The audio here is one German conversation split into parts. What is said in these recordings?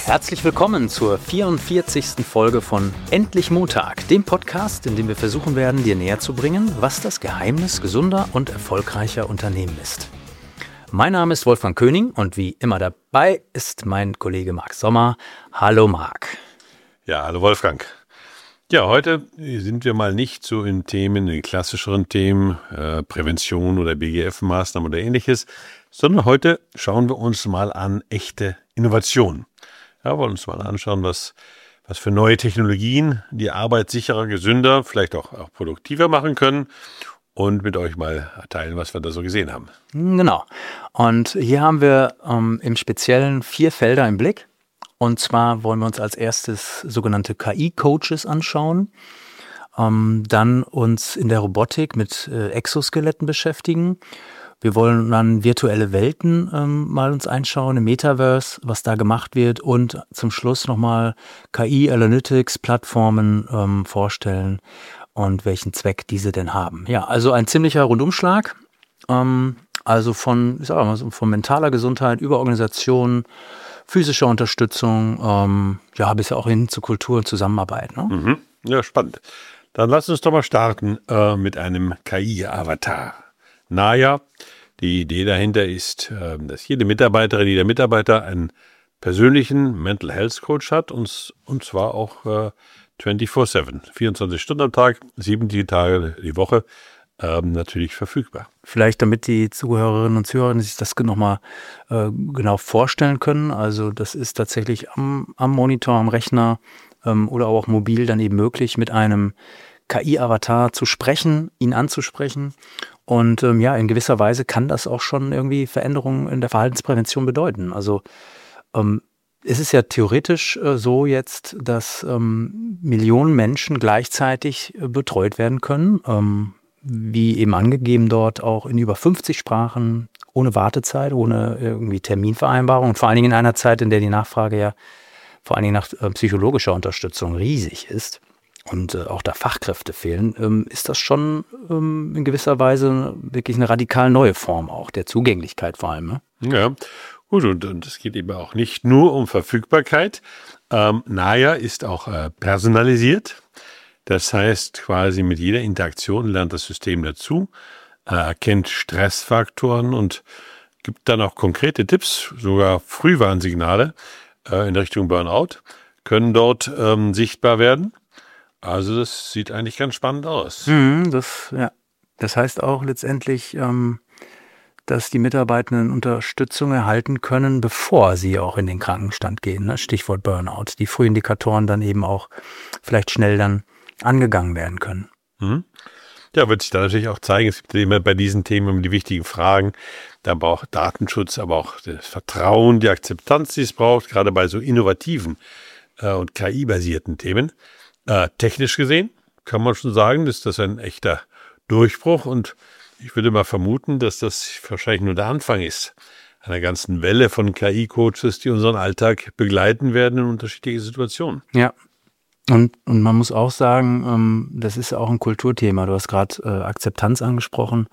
Herzlich willkommen zur 44. Folge von Endlich Montag, dem Podcast, in dem wir versuchen werden, dir näher zu bringen, was das Geheimnis gesunder und erfolgreicher Unternehmen ist. Mein Name ist Wolfgang König und wie immer dabei ist mein Kollege Marc Sommer. Hallo Marc. Ja, hallo Wolfgang. Ja, heute sind wir mal nicht so in den klassischeren Themen, Prävention oder BGF-Maßnahmen oder ähnliches, sondern heute schauen wir uns mal an echte Innovation. Ja, wollen uns mal anschauen, was für neue Technologien die Arbeit sicherer, gesünder, vielleicht auch produktiver machen können und mit euch mal teilen, was wir da so gesehen haben. Genau. Und hier haben wir im Speziellen 4 Felder im Blick. Und zwar wollen wir uns als erstes sogenannte KI-Coaches anschauen, dann uns in der Robotik mit Exoskeletten beschäftigen. Wir wollen dann virtuelle Welten mal uns einschauen, im Metaverse, was da gemacht wird und zum Schluss nochmal KI-Analytics-Plattformen vorstellen und welchen Zweck diese denn haben. Ja, also ein ziemlicher Rundumschlag, also von mentaler Gesundheit über Organisation, physischer Unterstützung, bis auch hin zu Kultur und Zusammenarbeit. Ne? Mhm. Ja, spannend. Dann lass uns doch mal starten mit einem KI-Avatar. Naya, die Idee dahinter ist, dass jede Mitarbeiterin, jeder Mitarbeiter einen persönlichen Mental Health Coach hat und zwar auch 24/7, 24 Stunden am Tag, 7 Tage die Woche, natürlich verfügbar. Vielleicht, damit die Zuhörerinnen und Zuhörer sich das nochmal genau vorstellen können. Also das ist tatsächlich am Monitor, am Rechner oder auch mobil dann eben möglich, mit einem KI-Avatar zu sprechen, ihn anzusprechen. Und in gewisser Weise kann das auch schon irgendwie Veränderungen in der Verhaltensprävention bedeuten. Also es ist ja theoretisch so jetzt, dass Millionen Menschen gleichzeitig betreut werden können, wie eben angegeben dort auch in über 50 Sprachen, ohne Wartezeit, ohne irgendwie Terminvereinbarung und vor allen Dingen in einer Zeit, in der die Nachfrage ja vor allen Dingen nach psychologischer Unterstützung riesig ist und auch da Fachkräfte fehlen, ist das schon in gewisser Weise wirklich eine radikal neue Form auch der Zugänglichkeit vor allem. Ne? Ja, gut, und es geht eben auch nicht nur um Verfügbarkeit. Naya ist auch personalisiert. Das heißt, quasi mit jeder Interaktion lernt das System dazu, erkennt Stressfaktoren und gibt dann auch konkrete Tipps, sogar Frühwarnsignale in Richtung Burnout, können dort sichtbar werden. Also das sieht eigentlich ganz spannend aus. Das heißt auch letztendlich, dass die Mitarbeitenden Unterstützung erhalten können, bevor sie auch in den Krankenstand gehen. Ne? Stichwort Burnout. Die Frühindikatoren dann eben auch vielleicht schnell dann angegangen werden können. Ja, wird sich dann natürlich auch zeigen, es gibt immer bei diesen Themen um die wichtigen Fragen, da braucht Datenschutz, aber auch das Vertrauen, die Akzeptanz, die es braucht, gerade bei so innovativen und KI-basierten Themen. Technisch gesehen kann man schon sagen, dass das ein echter Durchbruch und ich würde mal vermuten, dass das wahrscheinlich nur der Anfang ist einer ganzen Welle von KI-Coaches, die unseren Alltag begleiten werden in unterschiedliche Situationen. Ja. Und man muss auch sagen, das ist auch ein Kulturthema. Du hast gerade Akzeptanz angesprochen,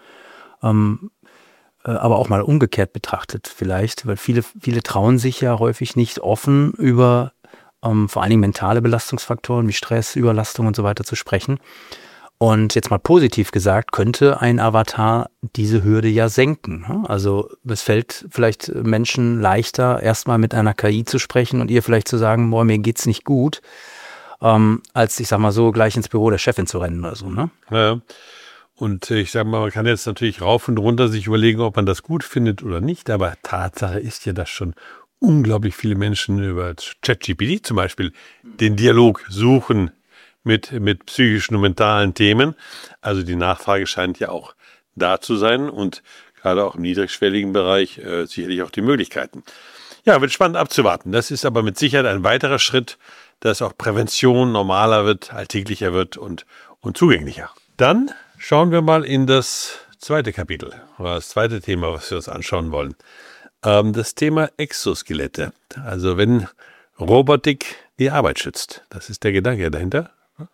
aber auch mal umgekehrt betrachtet vielleicht, weil viele trauen sich ja häufig nicht offen über vor allen Dingen mentale Belastungsfaktoren wie Stress, Überlastung und so weiter zu sprechen. Und jetzt mal positiv gesagt, könnte ein Avatar diese Hürde ja senken. Also es fällt vielleicht Menschen leichter, erstmal mit einer KI zu sprechen und ihr vielleicht zu sagen, boah, mir geht's nicht gut, als, ich sag mal so, gleich ins Büro der Chefin zu rennen oder so, ne? Ja. Und ich sag mal, man kann jetzt natürlich rauf und runter sich überlegen, ob man das gut findet oder nicht, aber Tatsache ist ja, dass schon unglaublich viele Menschen über ChatGPT zum Beispiel den Dialog suchen mit psychischen und mentalen Themen. Also die Nachfrage scheint ja auch da zu sein und gerade auch im niedrigschwelligen Bereich sicherlich auch die Möglichkeiten. Ja, wird spannend abzuwarten. Das ist aber mit Sicherheit ein weiterer Schritt, dass auch Prävention normaler wird, alltäglicher wird und zugänglicher. Dann schauen wir mal in das zweite Kapitel, oder das zweite Thema, was wir uns anschauen wollen. Das Thema Exoskelette. Also wenn Robotik die Arbeit schützt. Das ist der Gedanke dahinter.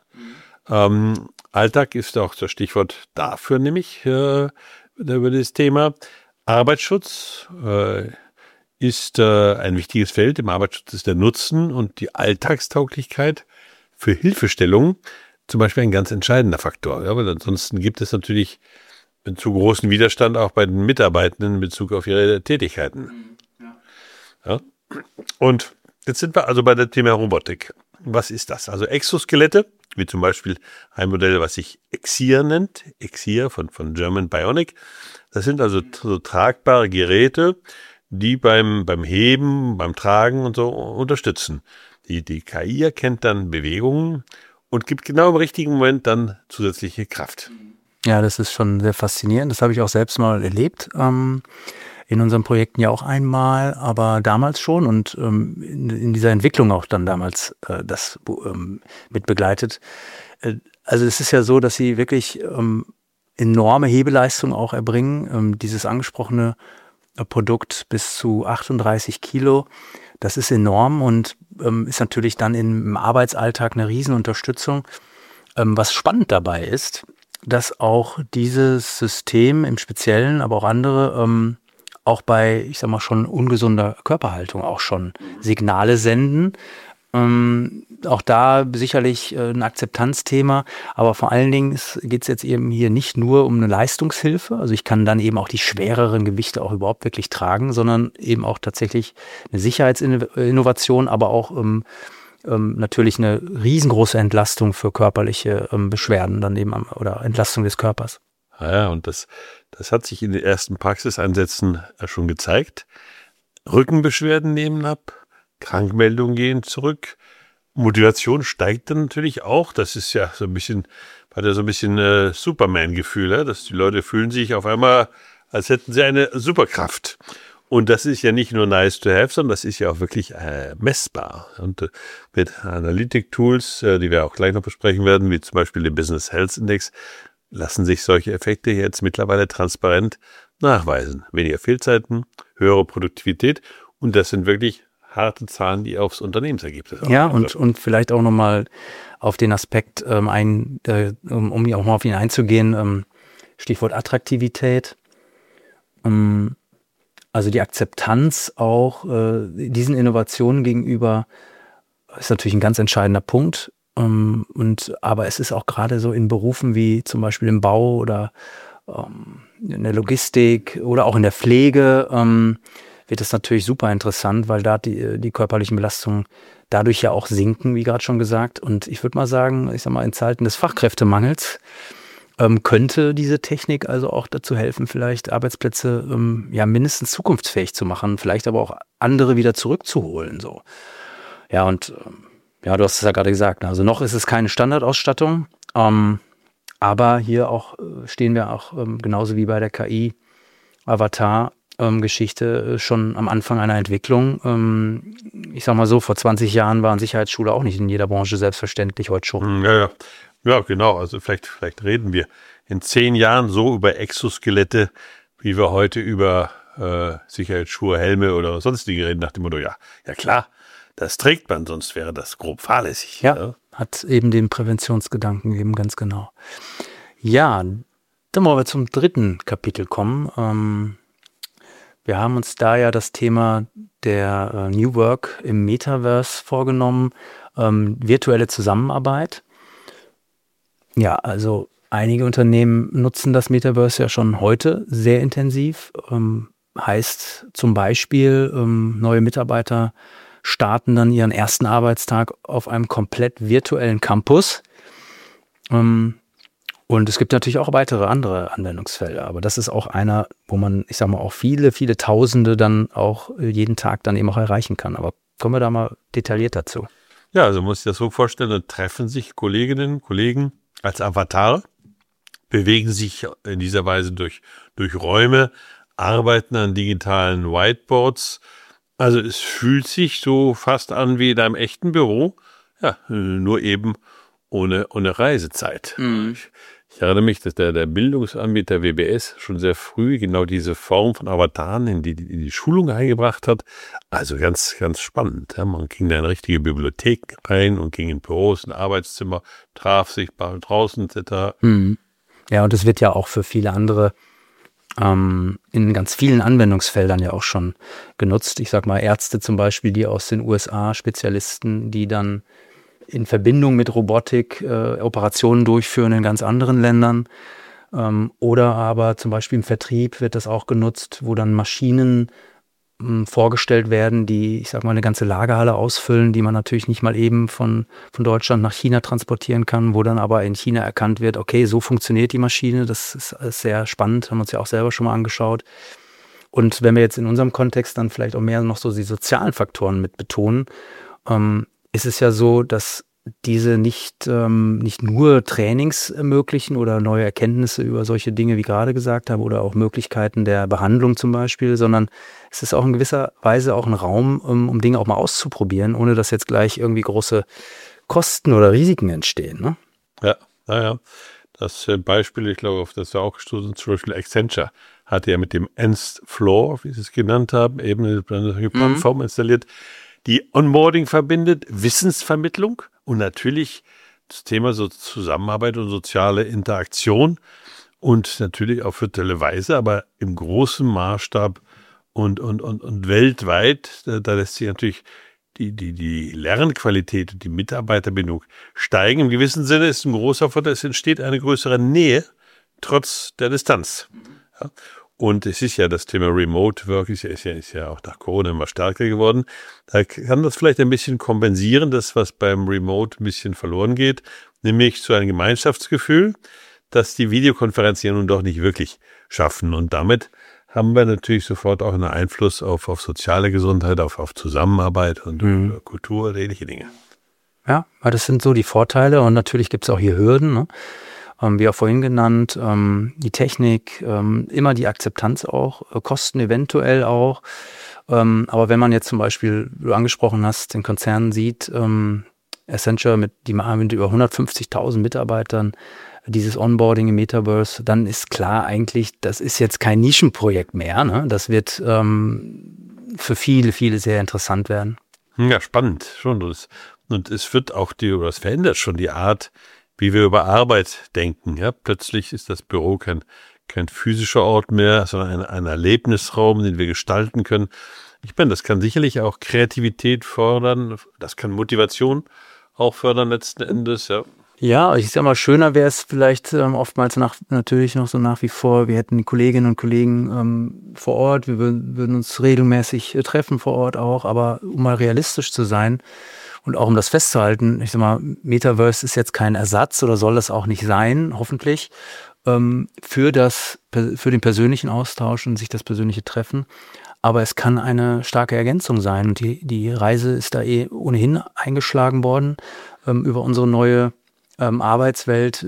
Alltag ist auch das Stichwort dafür, nämlich über das Thema Arbeitsschutz. ist ein wichtiges Feld. Im Arbeitsschutz ist der Nutzen und die Alltagstauglichkeit für Hilfestellungen zum Beispiel ein ganz entscheidender Faktor. Ja, weil ansonsten gibt es natürlich einen zu großen Widerstand auch bei den Mitarbeitenden in Bezug auf ihre Tätigkeiten. Ja. Und jetzt sind wir also bei dem Thema Robotik. Was ist das? Also Exoskelette, wie zum Beispiel ein Modell, was sich Exir nennt, Exir von German Bionic. Das sind also so tragbare Geräte, die beim Heben, beim Tragen und so unterstützen. Die KI erkennt dann Bewegungen und gibt genau im richtigen Moment dann zusätzliche Kraft. Ja, das ist schon sehr faszinierend. Das habe ich auch selbst mal erlebt. In unseren Projekten ja auch einmal, aber damals schon und in dieser Entwicklung auch dann damals das mit begleitet. Also es ist ja so, dass sie wirklich enorme Hebeleistung auch erbringen. Dieses angesprochene Produkt bis zu 38 Kilo, das ist enorm und ist natürlich dann im Arbeitsalltag eine Riesenunterstützung. Was spannend dabei ist, dass auch dieses System im Speziellen, aber auch andere, auch bei, ich sag mal, schon ungesunder Körperhaltung auch schon Signale senden. Auch da sicherlich ein Akzeptanzthema, aber vor allen Dingen geht es jetzt eben hier nicht nur um eine Leistungshilfe, also ich kann dann eben auch die schwereren Gewichte auch überhaupt wirklich tragen, sondern eben auch tatsächlich eine Sicherheitsinnovation, aber auch natürlich eine riesengroße Entlastung für körperliche Beschwerden dann eben oder Entlastung des Körpers. Ja, und das hat sich in den ersten Praxiseinsätzen schon gezeigt. Rückenbeschwerden nehmen ab, Krankmeldungen gehen zurück, Motivation steigt dann natürlich auch. Das ist ja so ein bisschen, hat ja so ein bisschen Superman-Gefühl, ja? Dass die Leute fühlen sich auf einmal, als hätten sie eine Superkraft. Und das ist ja nicht nur nice to have, sondern das ist ja auch wirklich messbar. Und mit Analytic-Tools, die wir auch gleich noch besprechen werden, wie zum Beispiel den Business Health Index, lassen sich solche Effekte jetzt mittlerweile transparent nachweisen. Weniger Fehlzeiten, höhere Produktivität und das sind wirklich harte Zahlen, die aufs Unternehmensergebnis ja, und vielleicht auch nochmal auf den Aspekt um hier auch mal auf ihn einzugehen, Stichwort Attraktivität. Also die Akzeptanz auch diesen Innovationen gegenüber ist natürlich ein ganz entscheidender Punkt. Aber es ist auch gerade so in Berufen wie zum Beispiel im Bau oder in der Logistik oder auch in der Pflege wird es natürlich super interessant, weil da die körperlichen Belastungen dadurch ja auch sinken, wie gerade schon gesagt. Und ich würde mal sagen, ich sag mal, in Zeiten des Fachkräftemangels könnte diese Technik also auch dazu helfen, vielleicht Arbeitsplätze ja mindestens zukunftsfähig zu machen, vielleicht aber auch andere wieder zurückzuholen. So. Ja, und ja, du hast es ja gerade gesagt, also noch ist es keine Standardausstattung, aber hier auch stehen wir auch genauso wie bei der KI-Avatar-Geschichte schon am Anfang einer Entwicklung. Ich sag mal so, vor 20 Jahren waren Sicherheitsschule auch nicht in jeder Branche selbstverständlich, heute schon. Ja, genau, also vielleicht reden wir in 10 Jahren so über Exoskelette, wie wir heute über Sicherheitsschuhe, Helme oder sonstige reden, nach dem Motto, ja klar. Das trägt man, sonst wäre das grob fahrlässig. Ja, hat eben den Präventionsgedanken eben ganz genau. Ja, dann wollen wir zum 3. Kapitel kommen. Wir haben uns da ja das Thema der New Work im Metaverse vorgenommen, virtuelle Zusammenarbeit. Ja, also einige Unternehmen nutzen das Metaverse ja schon heute sehr intensiv. Heißt zum Beispiel, neue Mitarbeiter starten dann ihren ersten Arbeitstag auf einem komplett virtuellen Campus. Und es gibt natürlich auch weitere andere Anwendungsfelder, aber das ist auch einer, wo man, ich sag mal, auch viele, viele Tausende dann auch jeden Tag dann eben auch erreichen kann. Aber kommen wir da mal detailliert dazu. Ja, also muss ich das so vorstellen, da treffen sich Kolleginnen und Kollegen als Avatar, bewegen sich in dieser Weise durch Räume, arbeiten an digitalen Whiteboards. Also es fühlt sich so fast an wie in einem echten Büro, ja, nur eben ohne Reisezeit. Ich erinnere mich, dass der Bildungsanbieter WBS schon sehr früh genau diese Form von Avataren in die Schulung eingebracht hat. Also ganz, ganz spannend. Ja. Man ging da in eine richtige Bibliothek rein und ging in Büros, in Arbeitszimmer, traf sich draußen etc. Ja, und es wird ja auch für viele andere in ganz vielen Anwendungsfeldern ja auch schon genutzt. Ich sag mal Ärzte zum Beispiel, die aus den USA, Spezialisten, die dann in Verbindung mit Robotik Operationen durchführen in ganz anderen Ländern. Oder aber zum Beispiel im Vertrieb wird das auch genutzt, wo dann Maschinen vorgestellt werden, die, ich sag mal, eine ganze Lagerhalle ausfüllen, die man natürlich nicht mal eben von Deutschland nach China transportieren kann, wo dann aber in China erkannt wird, okay, so funktioniert die Maschine, das ist sehr spannend, haben wir uns ja auch selber schon mal angeschaut. Und wenn wir jetzt in unserem Kontext dann vielleicht auch mehr noch so die sozialen Faktoren mit betonen, ist es ja so, dass diese nicht nur Trainings ermöglichen oder neue Erkenntnisse über solche Dinge, wie gerade gesagt habe, oder auch Möglichkeiten der Behandlung zum Beispiel, sondern es ist auch in gewisser Weise auch ein Raum, um Dinge auch mal auszuprobieren, ohne dass jetzt gleich irgendwie große Kosten oder Risiken entstehen. Ne? Ja, naja. Das Beispiel, ich glaube, auf das wir auch gestoßen sind, zum Beispiel Accenture hatte ja mit dem Nth Floor, wie sie es genannt haben, eben eine Plattform installiert, die Onboarding verbindet, Wissensvermittlung und natürlich das Thema so Zusammenarbeit und soziale Interaktion und natürlich auf virtuelle Weise, aber im großen Maßstab und weltweit. Da lässt sich natürlich die Lernqualität und die Mitarbeiterbindung steigen. Im gewissen Sinne ist ein großer Vorteil, es entsteht eine größere Nähe trotz der Distanz. Ja. Und es ist ja das Thema Remote Work ist ja auch nach Corona immer stärker geworden. Da kann das vielleicht ein bisschen kompensieren, das was beim Remote ein bisschen verloren geht, nämlich so ein Gemeinschaftsgefühl, das die Videokonferenzen ja nun doch nicht wirklich schaffen. Und damit haben wir natürlich sofort auch einen Einfluss auf soziale Gesundheit, auf Zusammenarbeit und Kultur und ähnliche Dinge. Ja, weil das sind so die Vorteile und natürlich gibt es auch hier Hürden, ne? Wie auch vorhin genannt, die Technik, immer die Akzeptanz auch, Kosten eventuell auch. Aber wenn man jetzt zum Beispiel, wie du angesprochen hast, den Konzern sieht, Accenture die machen mit über 150.000 Mitarbeitern, dieses Onboarding im Metaverse, dann ist klar eigentlich, das ist jetzt kein Nischenprojekt mehr. Ne? Das wird für viele, viele sehr interessant werden. Ja, spannend schon. Und es wird auch es verändert schon die Art, wie wir über Arbeit denken. Ja, plötzlich ist das Büro kein physischer Ort mehr, sondern ein Erlebnisraum, den wir gestalten können. Ich meine, das kann sicherlich auch Kreativität fördern, das kann Motivation auch fördern letzten Endes, ja. Ja, ich sag mal, schöner wäre es vielleicht oftmals natürlich noch so nach wie vor, wir hätten die Kolleginnen und Kollegen vor Ort, wir würden uns regelmäßig treffen vor Ort auch, aber um mal realistisch zu sein, und auch um das festzuhalten, ich sag mal, Metaverse ist jetzt kein Ersatz oder soll das auch nicht sein, hoffentlich, für den persönlichen Austausch und sich das persönliche Treffen. Aber es kann eine starke Ergänzung sein. Und die Reise ist da ohnehin eingeschlagen worden über unsere neue Arbeitswelt,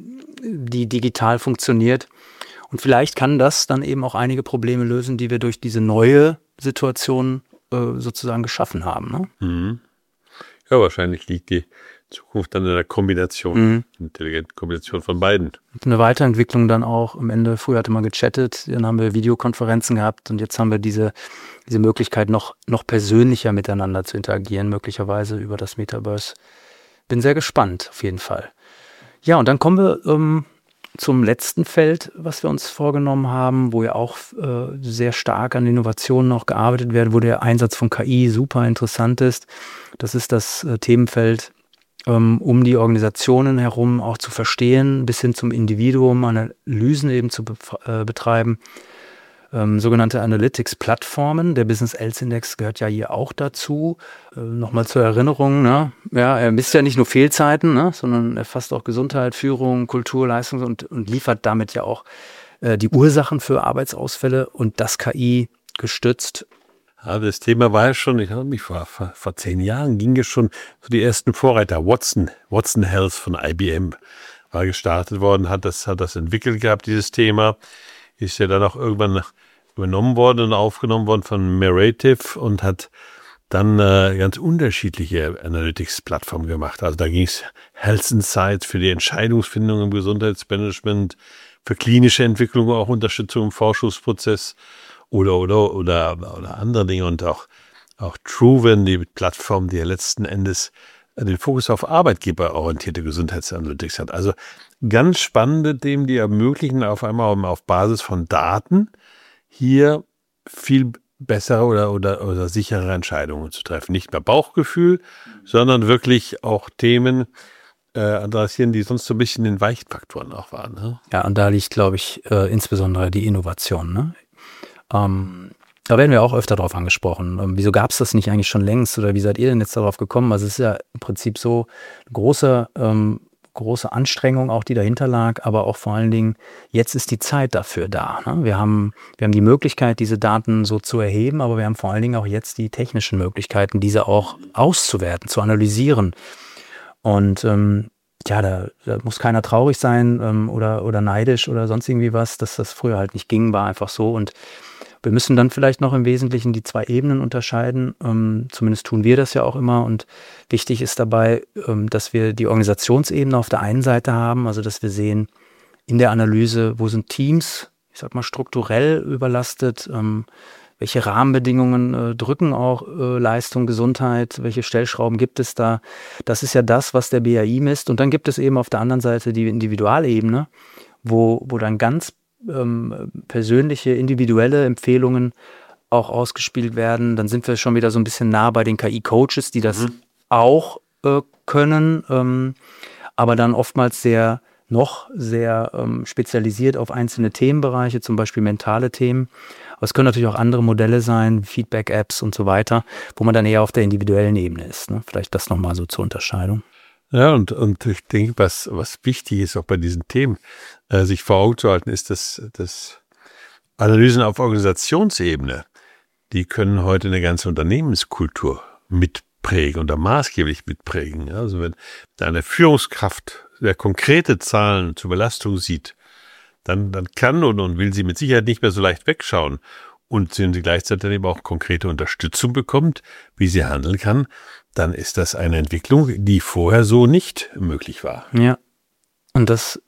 die digital funktioniert. Und vielleicht kann das dann eben auch einige Probleme lösen, die wir durch diese neue Situation sozusagen geschaffen haben. Ne? Mhm. Ja, wahrscheinlich liegt die Zukunft dann in der Kombination, intelligenten Kombination von beiden. Eine Weiterentwicklung dann auch am Ende. Früher hatte man gechattet, dann haben wir Videokonferenzen gehabt und jetzt haben wir diese Möglichkeit, noch persönlicher miteinander zu interagieren, möglicherweise über das Metaverse. Bin sehr gespannt, auf jeden Fall. Ja, und dann kommen wir zum letzten Feld, was wir uns vorgenommen haben, wo ja auch sehr stark an Innovationen noch gearbeitet wird, wo der Einsatz von KI super interessant ist. Das ist das Themenfeld, um die Organisationen herum auch zu verstehen, bis hin zum Individuum Analysen eben zu betreiben. Sogenannte Analytics-Plattformen. Der Business Health Index gehört ja hier auch dazu. Nochmal zur Erinnerung, ne? Ja, er misst ja nicht nur Fehlzeiten, ne? Sondern erfasst auch Gesundheit, Führung, Kultur, Leistung und liefert damit ja auch die Ursachen für Arbeitsausfälle und das KI gestützt. Ja, das Thema war ja schon, ich habe mich vor 10 Jahren ging es schon so die ersten Vorreiter. Watson Health von IBM war gestartet worden, hat das entwickelt gehabt, dieses Thema. Ist ja dann auch irgendwann übernommen worden und aufgenommen worden von Merative und hat dann ganz unterschiedliche Analytics-Plattformen gemacht. Also da ging es Health Insights für die Entscheidungsfindung im Gesundheitsmanagement, für klinische Entwicklung, auch Unterstützung im Forschungsprozess oder andere Dinge und auch Truven, die Plattform, die ja letzten Endes den Fokus auf arbeitgeberorientierte Gesundheitsanalytics hat. Also ganz spannende Themen, die ermöglichen auf einmal auf Basis von Daten hier viel bessere oder sichere Entscheidungen zu treffen. Nicht mehr Bauchgefühl, sondern wirklich auch Themen adressieren, die sonst so ein bisschen den weichen Faktoren auch waren. Ne? Ja, und da liegt, glaube ich, insbesondere die Innovation. Ne? Da werden wir auch öfter drauf angesprochen. Wieso gab es das nicht eigentlich schon längst oder wie seid ihr denn jetzt darauf gekommen? Also es ist ja im Prinzip so große Anstrengung auch, die dahinter lag, aber auch vor allen Dingen, jetzt ist die Zeit dafür da. Ne? Wir haben die Möglichkeit, diese Daten so zu erheben, aber wir haben vor allen Dingen auch jetzt die technischen Möglichkeiten, diese auch auszuwerten, zu analysieren. Und da muss keiner traurig sein oder neidisch oder sonst irgendwie was, dass das früher halt nicht ging, war einfach so. Und wir müssen dann vielleicht noch im Wesentlichen die 2 Ebenen unterscheiden. Zumindest tun wir das ja auch immer. Und wichtig ist dabei, dass wir die Organisationsebene auf der einen Seite haben, also dass wir sehen in der Analyse, wo sind Teams, ich sag mal strukturell überlastet, welche Rahmenbedingungen drücken auch Leistung, Gesundheit, welche Stellschrauben gibt es da. Das ist ja das, was der BAI misst. Und dann gibt es eben auf der anderen Seite die Individualebene, wo dann ganz persönliche, individuelle Empfehlungen auch ausgespielt werden. Dann sind wir schon wieder so ein bisschen nah bei den KI-Coaches, die das auch können, aber dann oftmals sehr spezialisiert auf einzelne Themenbereiche, zum Beispiel mentale Themen. Aber es können natürlich auch andere Modelle sein, Feedback-Apps und so weiter, wo man dann eher auf der individuellen Ebene ist. Ne? Vielleicht das nochmal so zur Unterscheidung. Ja, und ich denke, was wichtig ist auch bei diesen Themen, sich vor Augen zu halten, ist, dass Analysen auf Organisationsebene, die können heute eine ganze Unternehmenskultur mitprägen oder maßgeblich mitprägen. Also wenn eine Führungskraft sehr konkrete Zahlen zur Belastung sieht, dann kann und will sie mit Sicherheit nicht mehr so leicht wegschauen. Und wenn sie gleichzeitig eben auch konkrete Unterstützung bekommt, wie sie handeln kann, dann ist das eine Entwicklung, die vorher so nicht möglich war. Ja, und das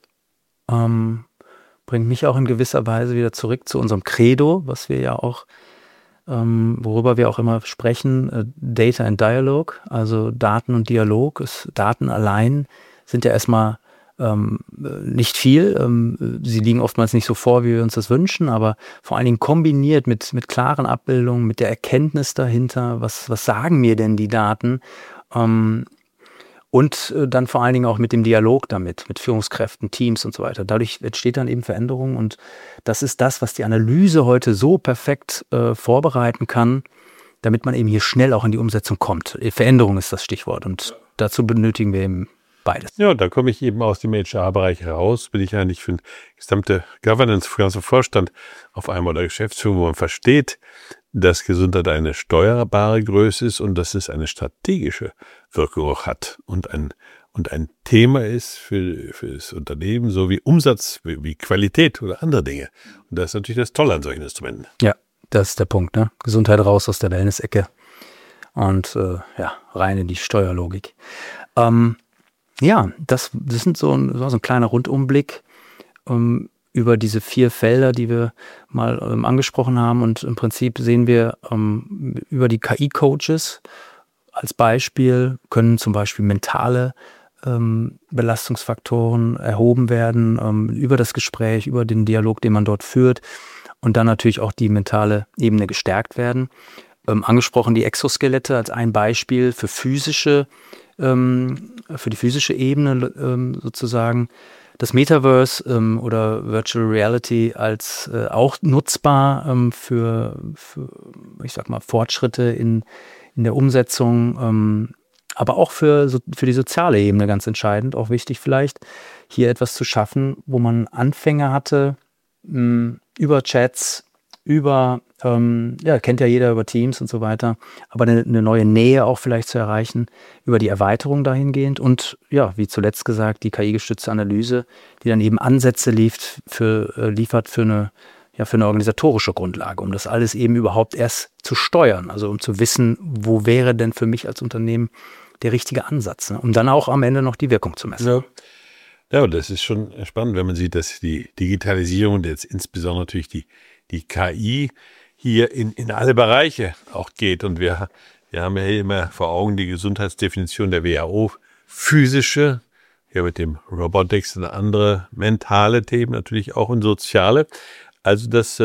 bringt mich auch in gewisser Weise wieder zurück zu unserem Credo, was wir ja auch, worüber wir auch immer sprechen, Data and Dialogue, also Daten und Dialog. Daten allein sind ja erstmal nicht viel. Sie liegen oftmals nicht so vor, wie wir uns das wünschen, aber vor allen Dingen kombiniert mit klaren Abbildungen, mit der Erkenntnis dahinter, was sagen mir denn die Daten? Und dann vor allen Dingen auch mit dem Dialog damit, mit Führungskräften, Teams und so weiter. Dadurch entsteht dann eben Veränderung und das ist das, was die Analyse heute so perfekt vorbereiten kann, damit man eben hier schnell auch in die Umsetzung kommt. Veränderung ist das Stichwort und dazu benötigen wir eben beides. Ja, da komme ich eben aus dem HR-Bereich heraus, bin ich eigentlich für den gesamte Governance, für den ganzen Vorstand auf einmal der Geschäftsführung, wo man versteht, dass Gesundheit eine steuerbare Größe ist und dass es eine strategische Wirkung auch hat und ein Thema ist für das Unternehmen, so wie Umsatz, wie Qualität oder andere Dinge. Und das ist natürlich das Tolle an solchen Instrumenten. Ja, das ist der Punkt, ne? Gesundheit raus aus der Wellness-Ecke und rein in die Steuerlogik. Ja, das sind so ein kleiner Rundumblick über diese 4 Felder, die wir mal angesprochen haben. Und im Prinzip sehen wir über die KI-Coaches als Beispiel, können zum Beispiel mentale Belastungsfaktoren erhoben werden, über das Gespräch, über den Dialog, den man dort führt. Und dann natürlich auch die mentale Ebene gestärkt werden. Angesprochen die Exoskelette als ein Beispiel für die physische Ebene sozusagen. Das Metaverse oder Virtual Reality als auch nutzbar für, ich sag mal, Fortschritte in der Umsetzung, aber auch für die soziale Ebene ganz entscheidend, auch wichtig vielleicht, hier etwas zu schaffen, wo man Anfänge hatte, über Chats, kennt ja jeder über Teams und so weiter, aber eine neue Nähe auch vielleicht zu erreichen, über die Erweiterung dahingehend und ja, wie zuletzt gesagt, die KI-gestützte Analyse, die dann eben Ansätze liefert für eine organisatorische Grundlage, um das alles eben überhaupt erst zu steuern, also um zu wissen, wo wäre denn für mich als Unternehmen der richtige Ansatz, ne? Um dann auch am Ende noch die Wirkung zu messen. Ja, das ist schon spannend, wenn man sieht, dass die Digitalisierung und jetzt insbesondere natürlich die KI hier in alle Bereiche auch geht. Und wir haben ja hier immer vor Augen die Gesundheitsdefinition der WHO, physische ja mit dem Robotics und andere mentale Themen, natürlich auch und soziale. Also das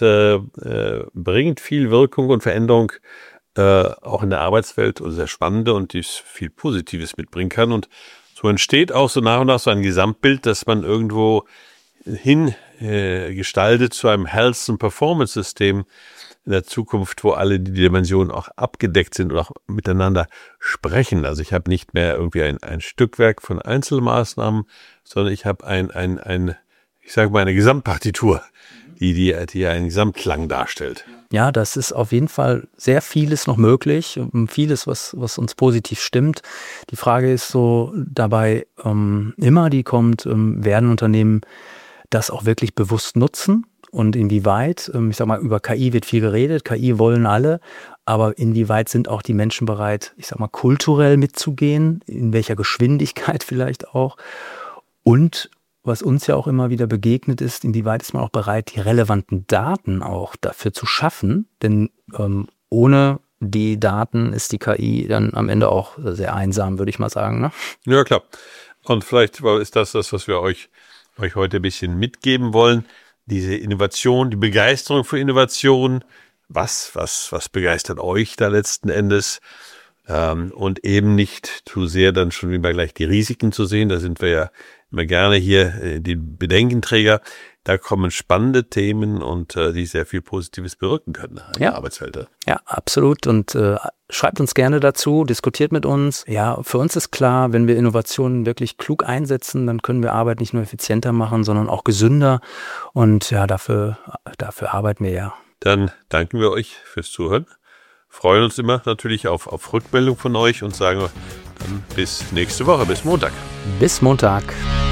bringt viel Wirkung und Veränderung auch in der Arbeitswelt, also sehr spannende und die viel Positives mitbringen kann. Und so entsteht auch so nach und nach so ein Gesamtbild, dass man irgendwo hin gestaltet zu einem Health- und Performance-System in der Zukunft, wo alle die Dimensionen auch abgedeckt sind und auch miteinander sprechen. Also ich habe nicht mehr irgendwie ein Stückwerk von Einzelmaßnahmen, sondern ich habe ich sage mal, eine Gesamtpartitur, die einen Gesamtklang darstellt. Ja, das ist auf jeden Fall sehr vieles noch möglich, vieles, was uns positiv stimmt. Die Frage ist so dabei immer, die kommt, werden Unternehmen das auch wirklich bewusst nutzen? Und inwieweit, ich sag mal, über KI wird viel geredet, KI wollen alle, aber inwieweit sind auch die Menschen bereit, ich sag mal, kulturell mitzugehen, in welcher Geschwindigkeit vielleicht auch? Und was uns ja auch immer wieder begegnet ist, inwieweit ist man auch bereit, die relevanten Daten auch dafür zu schaffen? Denn ohne die Daten ist die KI dann am Ende auch sehr einsam, würde ich mal sagen. Ne? Ja, klar. Und vielleicht ist das, was wir euch heute ein bisschen mitgeben wollen. Diese Innovation, die Begeisterung für Innovation, was begeistert euch da letzten Endes? Und eben nicht zu sehr dann schon immer gleich die Risiken zu sehen. Da sind wir ja immer gerne hier die Bedenkenträger. Da kommen spannende Themen und die sehr viel Positives bewirken können in der Arbeitswelt. Ja, absolut. Und schreibt uns gerne dazu, diskutiert mit uns. Ja, für uns ist klar, wenn wir Innovationen wirklich klug einsetzen, dann können wir Arbeit nicht nur effizienter machen, sondern auch gesünder. Und ja, dafür arbeiten wir ja. Dann danken wir euch fürs Zuhören. Freuen uns immer natürlich auf Rückmeldung von euch und sagen dann bis nächste Woche, bis Montag. Bis Montag.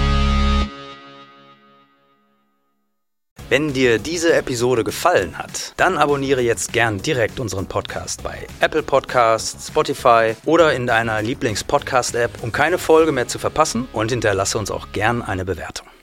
Wenn dir diese Episode gefallen hat, dann abonniere jetzt gern direkt unseren Podcast bei Apple Podcasts, Spotify oder in deiner Lieblings-Podcast-App, um keine Folge mehr zu verpassen, und hinterlasse uns auch gern eine Bewertung.